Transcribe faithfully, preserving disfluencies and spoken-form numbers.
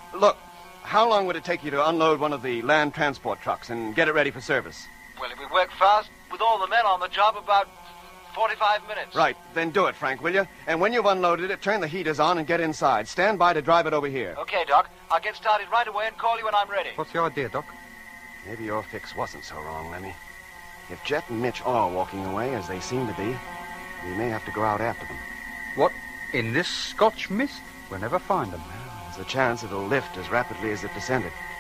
Look, how long would it take you to unload one of the land transport trucks and get it ready for service? Well, if we work fast, with all the men on the job, about forty-five minutes. Right. Then do it, Frank, will you? And when you've unloaded it, turn the heaters on and get inside. Stand by to drive it over here. Okay, Doc. I'll get started right away and call you when I'm ready. What's the idea, Doc? Maybe your fix wasn't so wrong, Lemmy. If Jet and Mitch are walking away, as they seem to be, we may have to go out after them. What? In this Scotch mist? We'll never find them. There's a chance it'll lift as rapidly as it descended.